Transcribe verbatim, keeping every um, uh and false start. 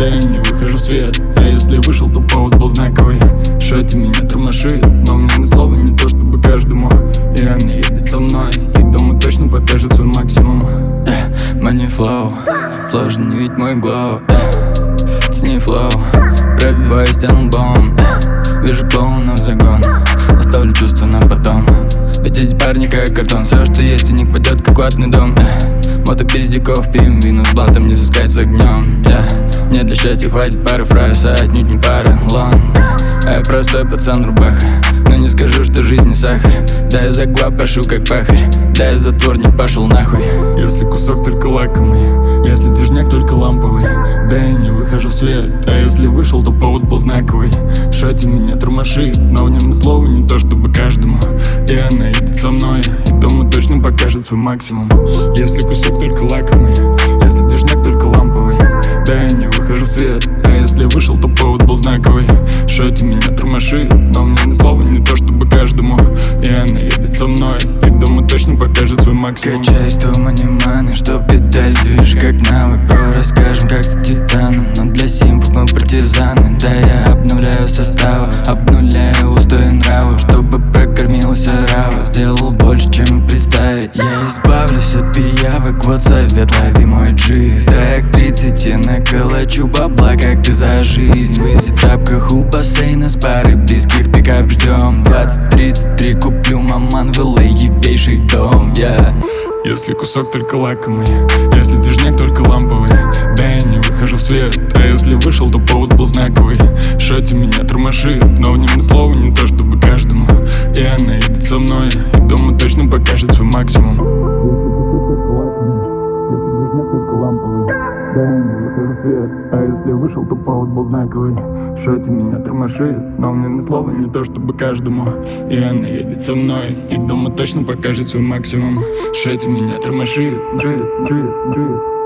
я не выхожу в свет. А если вышел, то повод был знаковый. Шоти меня тормошит, но мне ни слова не то, чтобы каждому. И она едет со мной, и дома точно покажет свой максимум. Money flow, сложно не видеть мой глоу. Тяни флоу, пробиваю стену бомб. Вижу клоунов загон, оставлю чувства на потом. Ведь эти парни как картон, все, что есть у них пойдет как ватный дом. Мото пиздюков, пьем вино с блатом, не сыскать с огнем. yeah. Мне для счастья хватит пары фраз, а отнюдь не пара лон. А я простой пацан рубаха, но не скажу, что жизнь не сахар. Да я за гва пашу как пахарь, да я затвор не пошел нахуй. Если кусок только лакомый, если движняк только ламповый, да я не выхожу в свет. А если вышел, то повод был знаковый. Шоти меня тормошит, но в нем ни слова не то, чтобы каждому. И она едет со мной, и дома точно покажет свой максимум. Если кусок только лакомый, если движняк только ламповый, да я не выхожу в свет. А если вышел, то повод был знаковый. Шоти меня тормошит, но мне ни слова не то, чтобы каждому. И она едет со мной, и дома точно покажет свой максимум. Качаюсь в тумане маны, что педаль движешь как навык. Бро, расскажем, как стать титаном, но для симпов мы партизаны. Да я обновляю составы, обнуляю устои нравов, чтобы прокормился рава. Сделал больше, чем представить. Я избавлюсь от пиявок, вот совет, лови мой джиз. Да я к тридцати наколочу бабла, как ты за жизнь. В изи-тапках у бассейна с парой близких пикап ждем. Двадцать тридцать три куплю маман в эл эй, ебейший дом. yeah. Если кусок только лакомый, если движняк только ламповый, да я не выхожу в свет. А если вышел, то повод был знаковый. Шоти меня тормошит, но в нем ни слова не то, чтобы каждому. И она едет со мной, и дома точно покажет свой максимум. Да я не выхожу в свет. А если вышел, то повод был знаковый. Шоти меня тормошит, но мне ни слова не то, чтобы каждому. И она едет со мной, и дома точно покажет свой максимум. Шоти меня тормошит, джит, джит, джит.